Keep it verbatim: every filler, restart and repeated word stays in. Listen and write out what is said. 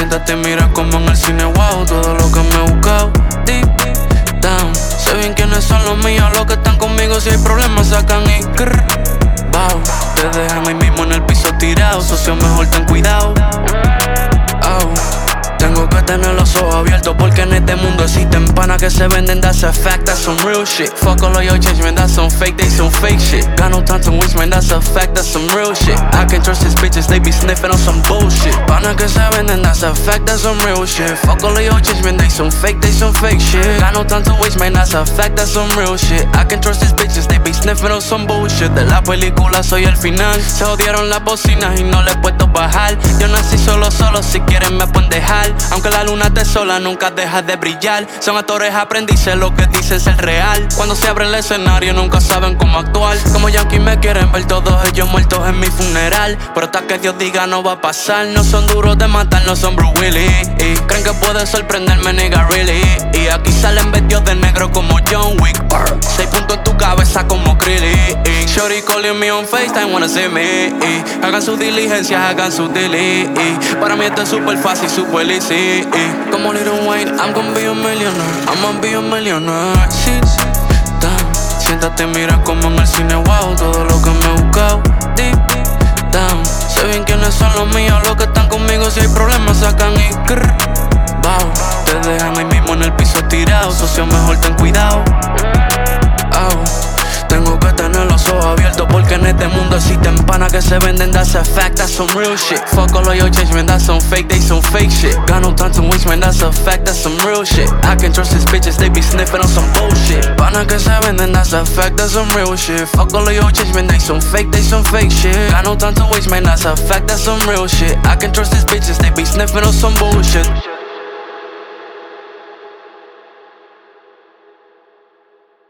Siéntate y mira como en el cine, wow, todo lo que me he buscado. Deep down, sé bien quiénes son los míos, los que están conmigo. Si hay problemas sacan y grrr, wow. Te dejan ahí mismo en el piso tirado, socio, mejor ten cuidado. Oh. Tengo que tener los ojos abiertos porque en este mundo existen panas que se venden, that's a fact, that's some real shit. Fuck all of your change, man, that's some fake, they some fake shit. Got no time to waste, man, that's a fact, that's some real shit. I can trust these bitches, they be sniffing on some bullshit. Panas que se venden, that's a fact, that's some real shit. Fuck all of your change, man, they some fake, they some fake shit. Got no time to waste, man, that's a fact, that's some real shit. I can trust these bitches, they be sniffing on some bullshit. De la película soy el final. Se odiaron las bocinas y no le he puesto bajar. Yo nací solo, solo, si quieren me pueden dejar. Aunque la luna te sola, nunca deja de brillar. Son actores aprendices, lo que dicen ser real. Cuando se abre el escenario, nunca saben cómo actuar. Como Yankee me quieren ver todos ellos muertos en mi funeral. Pero hasta que Dios diga no va a pasar. No son duros de matar, no son Bruce Willis. Y creen que puede sorprenderme, nigga, really. Y aquí salen vestidos de negro como John Wick. Arr. Seis puntos en tu cabeza como Krillin. Shorty calling me on FaceTime, wanna see me. Y hagan sus diligencias, hagan sus dili. Y para mí esto es súper fácil, súper easy. Y como Little Wayne, I'm gonna be a millionaire, I'm gonna be a millionaire. Sit down, siéntate y mira como en el cine, wow, todo lo que me he buscado. Deep down, sé bien quiénes son los míos, los que están conmigo. Si hay problemas sacan y grrr, wow. Te dejan ahí mismo en el piso tirado, socio, mejor ten cuidado. Oh. Tengo que tener los ojos abiertos porque en este mundo existen panas que se venden, that's a fact, that's some real shit. Fuck all of your change, man, that's some fake, they some fake shit. Got no time to waste, man, that's a fact, that's some real shit. I can trust these bitches, they be sniffing on some bullshit. Panas que se venden, that's a fact, that's some real shit. Fuck all of your change, man, they some fake, they some fake shit. Got no time to waste, man, that's a fact, that's some real shit. I can trust these bitches, they be sniffing on some bullshit.